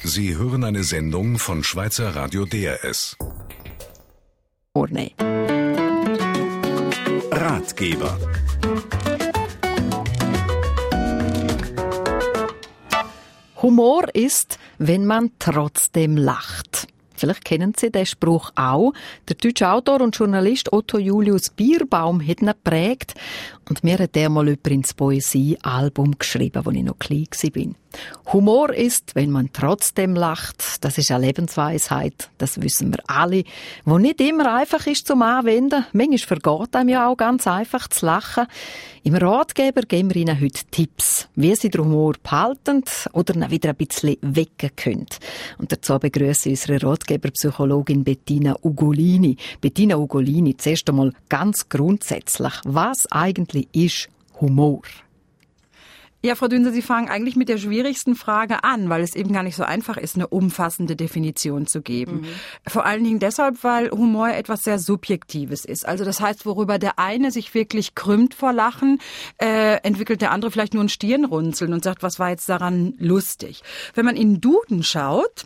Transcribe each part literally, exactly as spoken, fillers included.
Sie hören eine Sendung von Schweizer Radio D R S. Oh nee. Ratgeber. Humor ist, wenn man trotzdem lacht. Vielleicht kennen Sie den Spruch auch. Der deutsche Autor und Journalist Otto Julius Bierbaum hat ihn geprägt. Und mir hat der mal jemand ins Poesiealbum geschrieben, als ich noch klein war. Humor ist, wenn man trotzdem lacht. Das ist eine Lebensweisheit, das wissen wir alle, wo nicht immer einfach ist zum Anwenden. Manchmal vergeht einem ja auch ganz einfach zu lachen. Im Ratgeber geben wir Ihnen heute Tipps, wie Sie den Humor behalten oder ihn wieder ein bisschen wecken können. Und dazu begrüße ich unsere Ratgeberpsychologin Bettina Ugolini. Bettina Ugolini, zuerst einmal ganz grundsätzlich, was eigentlich ist Humor? Ja, Frau Dünser, Sie fangen eigentlich mit der schwierigsten Frage an, weil es eben gar nicht so einfach ist, eine umfassende Definition zu geben. Mhm. Vor allen Dingen deshalb, weil Humor etwas sehr Subjektives ist. Also das heißt, worüber der eine sich wirklich krümmt vor Lachen, äh, entwickelt der andere vielleicht nur ein Stirnrunzeln und sagt, was war jetzt daran lustig? Wenn man in den Duden schaut,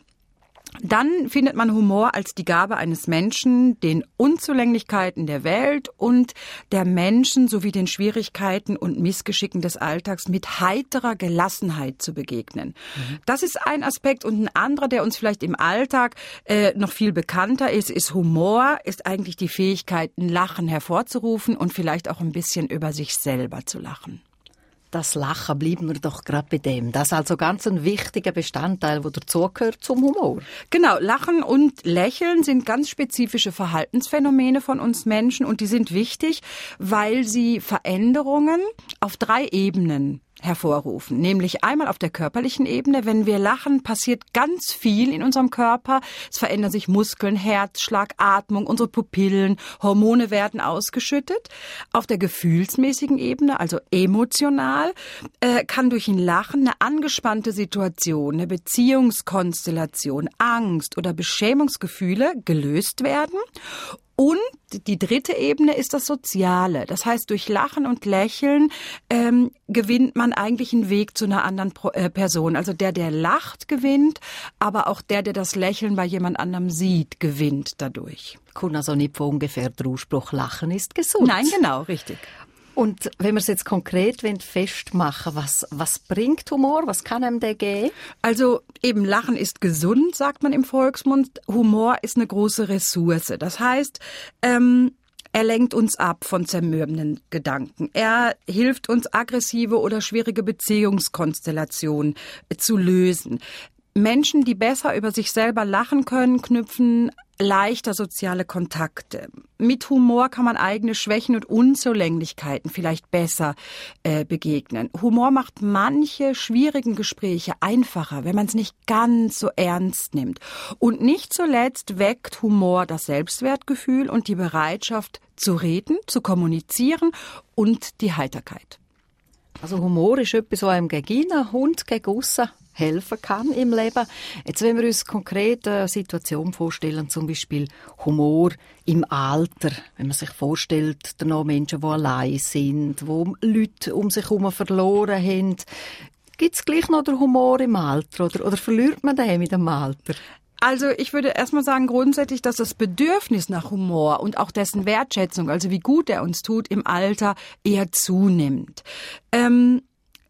dann findet man Humor als die Gabe eines Menschen, den Unzulänglichkeiten der Welt und der Menschen sowie den Schwierigkeiten und Missgeschicken des Alltags mit heiterer Gelassenheit zu begegnen. Mhm. Das ist ein Aspekt. Und ein anderer, der uns vielleicht im Alltag äh, noch viel bekannter ist, ist Humor, ist eigentlich die Fähigkeit, ein Lachen hervorzurufen und vielleicht auch ein bisschen über sich selber zu lachen. Das Lachen, bleiben wir doch gerade bei dem. Das ist also ganz ein wichtiger Bestandteil, der dazugehört zum Humor. Genau, Lachen und Lächeln sind ganz spezifische Verhaltensphänomene von uns Menschen und die sind wichtig, weil sie Veränderungen auf drei Ebenen hervorrufen. Nämlich einmal auf der körperlichen Ebene. Wenn wir lachen, passiert ganz viel in unserem Körper. Es verändern sich Muskeln, Herzschlag, Atmung, unsere Pupillen, Hormone werden ausgeschüttet. Auf der gefühlsmäßigen Ebene, also emotional, äh, kann durch ein Lachen eine angespannte Situation, eine Beziehungskonstellation, Angst oder Beschämungsgefühle gelöst werden. Und die dritte Ebene ist das Soziale. Das heißt, durch Lachen und Lächeln ähm, gewinnt man eigentlich einen Weg zu einer anderen Pro- äh, Person. Also der, der lacht, gewinnt, aber auch der, der das Lächeln bei jemand anderem sieht, gewinnt dadurch. Kommt also nicht von ungefähr der Ausspruch, Lachen ist gesund. Nein, genau, richtig. Und wenn wir es jetzt konkret festmachen wollen, was, was bringt Humor? Was kann einem der geben? Also eben Lachen ist gesund, sagt man im Volksmund. Humor ist eine große Ressource. Das heißt, ähm, er lenkt uns ab von zermürbenden Gedanken. Er hilft uns, aggressive oder schwierige Beziehungskonstellationen zu lösen. Menschen, die besser über sich selber lachen können, knüpfen leichter soziale Kontakte. Mit Humor kann man eigene Schwächen und Unzulänglichkeiten vielleicht besser äh, begegnen. Humor macht manche schwierigen Gespräche einfacher, wenn man es nicht ganz so ernst nimmt. Und nicht zuletzt weckt Humor das Selbstwertgefühl und die Bereitschaft zu reden, zu kommunizieren und die Heiterkeit. Also Humor ist etwas, was einem gegen einen Hund, gegen aussen helfen kann im Leben. Jetzt, wenn wir uns konkret eine Situation vorstellen, zum Beispiel Humor im Alter, wenn man sich vorstellt, da noch Menschen, die allein sind, wo Leute um sich herum verloren haben, gibt es gleich noch den Humor im Alter oder, oder verliert man den mit dem Alter? Also ich würde erstmal sagen grundsätzlich, dass das Bedürfnis nach Humor und auch dessen Wertschätzung, also wie gut er uns tut, im Alter eher zunimmt. Ähm,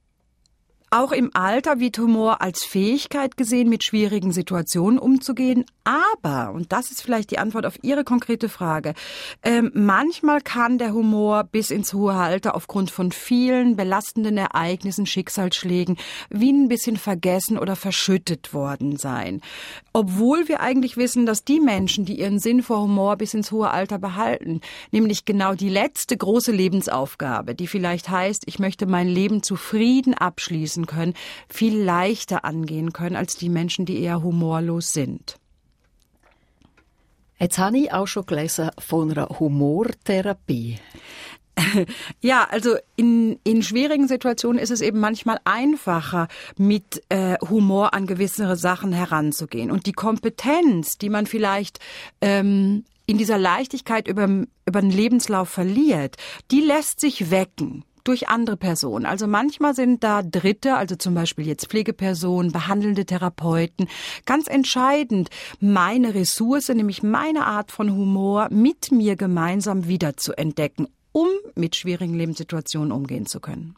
Auch im Alter wird Humor als Fähigkeit gesehen, mit schwierigen Situationen umzugehen. Aber, und das ist vielleicht die Antwort auf Ihre konkrete Frage, ähm, manchmal kann der Humor bis ins hohe Alter aufgrund von vielen belastenden Ereignissen, Schicksalsschlägen, wie ein bisschen vergessen oder verschüttet worden sein. Obwohl wir eigentlich wissen, dass die Menschen, die ihren Sinn für Humor bis ins hohe Alter behalten, nämlich genau die letzte große Lebensaufgabe, die vielleicht heißt, ich möchte mein Leben zufrieden abschließen können, viel leichter angehen können als die Menschen, die eher humorlos sind. Jetzt habe ich auch schon gelesen von einer Humortherapie. Ja, also in, in schwierigen Situationen ist es eben manchmal einfacher, mit äh, Humor an gewisse Sachen heranzugehen. Und die Kompetenz, die man vielleicht ähm, in dieser Leichtigkeit über, über den Lebenslauf verliert, die lässt sich wecken durch andere Personen. Also manchmal sind da Dritte, also zum Beispiel jetzt Pflegepersonen, behandelnde Therapeuten, ganz entscheidend, meine Ressource, nämlich meine Art von Humor mit mir gemeinsam wieder zu entdecken, um mit schwierigen Lebenssituationen umgehen zu können.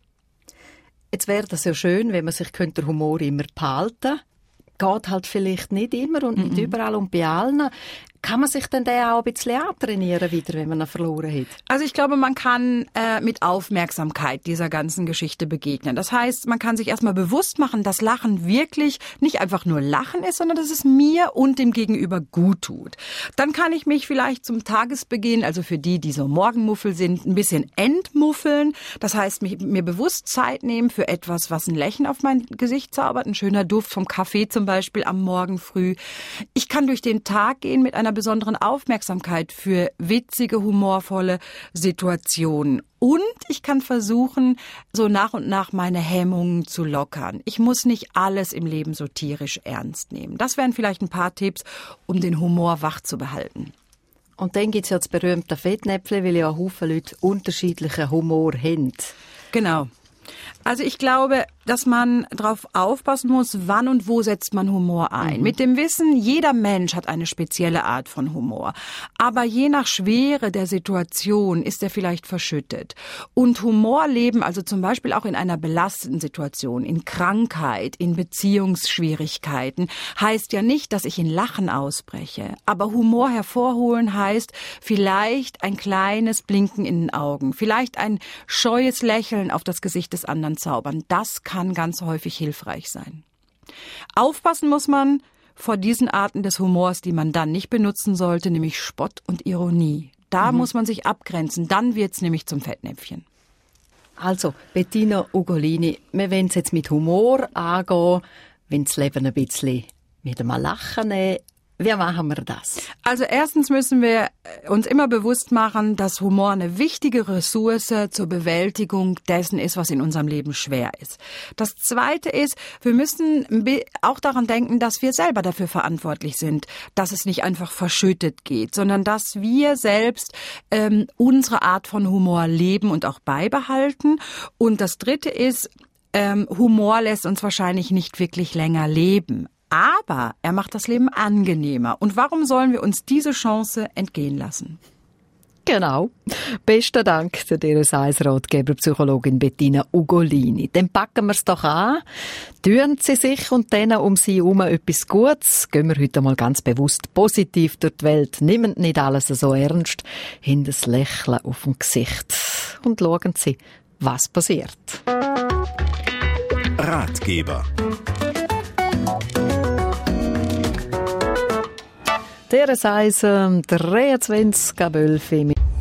Jetzt wäre das ja schön, wenn man sich den Humor immer behalten könnte. Geht halt vielleicht nicht immer und nicht mm-mm. überall und bei allen. Kann man sich denn den auch ein bisschen antrainieren wieder, wenn man ihn verloren hat? Also ich glaube, man kann äh, mit Aufmerksamkeit dieser ganzen Geschichte begegnen. Das heißt, man kann sich erstmal bewusst machen, dass Lachen wirklich nicht einfach nur Lachen ist, sondern dass es mir und dem Gegenüber gut tut. Dann kann ich mich vielleicht zum Tagesbeginn, also für die, die so Morgenmuffel sind, ein bisschen entmuffeln. Das heißt, mich, mir bewusst Zeit nehmen für etwas, was ein Lächeln auf mein Gesicht zaubert. Ein schöner Duft vom Kaffee zum Beispiel am Morgen früh. Ich kann durch den Tag gehen mit einer besonderen Aufmerksamkeit für witzige, humorvolle Situationen. Und ich kann versuchen, so nach und nach meine Hemmungen zu lockern. Ich muss nicht alles im Leben so tierisch ernst nehmen. Das wären vielleicht ein paar Tipps, um den Humor wach zu behalten. Und dann gibt es ja das berühmte Fettnäpfchen, weil ja Haufen Leute unterschiedlichen Humor haben. Genau. Also ich glaube, dass man darauf aufpassen muss, wann und wo setzt man Humor ein. Mhm. Mit dem Wissen, jeder Mensch hat eine spezielle Art von Humor. Aber je nach Schwere der Situation ist er vielleicht verschüttet. Und Humor leben, also zum Beispiel auch in einer belasteten Situation, in Krankheit, in Beziehungsschwierigkeiten, heißt ja nicht, dass ich in Lachen ausbreche. Aber Humor hervorholen heißt vielleicht ein kleines Blinken in den Augen, vielleicht ein scheues Lächeln auf das Gesicht des anderen zaubern. Das kann ganz häufig hilfreich sein. Aufpassen muss man vor diesen Arten des Humors, die man dann nicht benutzen sollte, nämlich Spott und Ironie. Da mhm. muss man sich abgrenzen, dann wird's nämlich zum Fettnäpfchen. Also, Bettina Ugolini, wir wollen es jetzt mit Humor angehen, wenn das Leben ein bisschen mit einmal lachen nehmen. Wie machen wir das? Also erstens müssen wir uns immer bewusst machen, dass Humor eine wichtige Ressource zur Bewältigung dessen ist, was in unserem Leben schwer ist. Das Zweite ist, wir müssen auch daran denken, dass wir selber dafür verantwortlich sind, dass es nicht einfach verschüttet geht, sondern dass wir selbst ähm, unsere Art von Humor leben und auch beibehalten. Und das Dritte ist, ähm, Humor lässt uns wahrscheinlich nicht wirklich länger leben. Aber er macht das Leben angenehmer. Und warum sollen wir uns diese Chance entgehen lassen? Genau. Besten Dank der D R S eins Ratgeberpsychologin Bettina Ugolini. Dann packen wir es doch an. Tun Sie sich und denen um Sie herum etwas Gutes. Gehen wir heute mal ganz bewusst positiv durch die Welt. Nehmen nicht alles so ernst. Haben das Lächeln auf dem Gesicht. Und schauen Sie, was passiert. Ratgeber. D R S eins, dreiundzwanzig ab elf.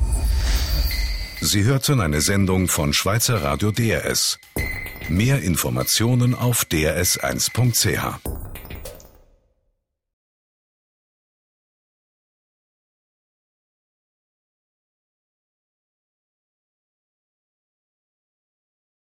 Sie hörten eine Sendung von Schweizer Radio D R S. Mehr Informationen auf d r s eins punkt c h.